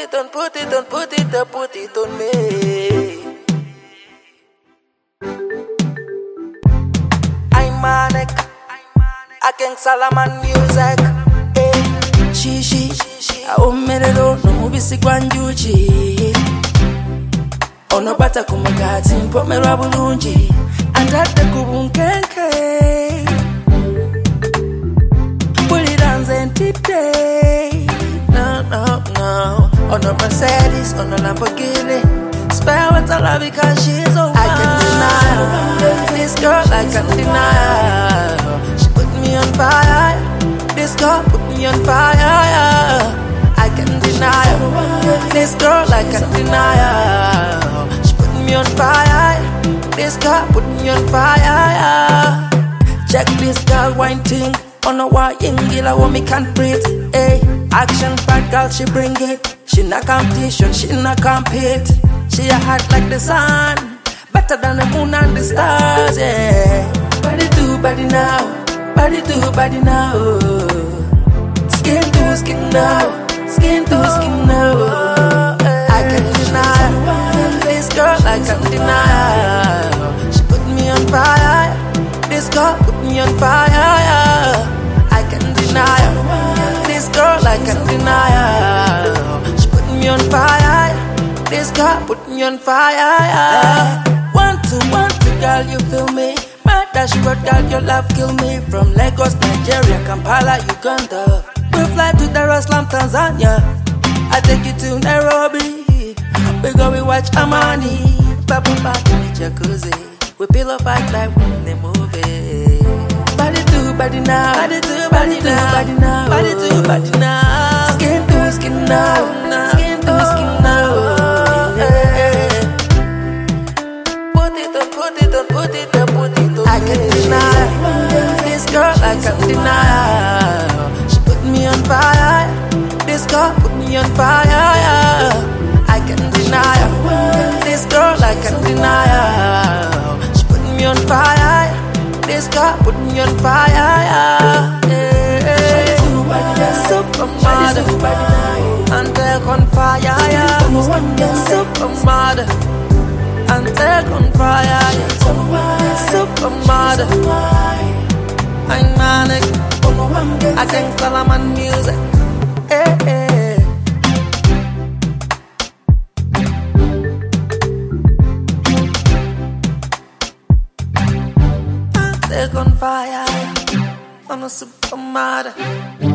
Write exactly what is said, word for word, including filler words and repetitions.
it on, put it on, put it on, put it on me. I'm Manic, I can Salaman music. Hey, she, she, she, I own me the road, no movie Sigwanjuchi. Ono bata kumagati, mpo me rabulunji. Andate kubunkenke. Bully dance and tip day. No, no, no. On a Mercedes, on a Lamborghini. Spare what I love because she's a I can't deny her. This girl I can't deny her. She put me on fire. This girl put me on fire. I can't deny her. This girl I can't deny her. She put me on fire. This girl put me on fire. Check this girl wine thing. On a wine gila want me can't breathe. Hey, action fat girl she bring it. She not competition, she not compete. She a hot like the sun, better than the moon and the stars. Yeah, body to body now, body to body now. Skin to skin now, skin to skin now. I can't deny this girl, I can't deny. She put me on fire. This girl put me on fire. I can't deny this girl, I can't deny. She put me on fire. This girl put me on fire. One to one to girl, you feel me? My dashboard girl, your love kill me. From Lagos, Nigeria, Kampala, Uganda. We fly to Dar es Salaam, Tanzania. I take you to Nairobi. We go we watch Amani. Bubble bath in the jacuzzi. We pillow fight like we in the movie. Body to body now, body to body now, body now, body to body now. Skin to skin now, skin to skin now. Put it on, put it on, put it on, put it on. I can't deny this girl, I can't deny. She put me on fire. This girl put me on fire. I can't deny this girl, I can't deny. She put me on fire. This girl put me on fire. Yeah. Supermodel, and take on fire. Yeah. Supermodel, and take on fire. Yeah. Supermodel, I'm Manic, I can Salaman music. Hey, hey. Take on fire, I'm a supermodel.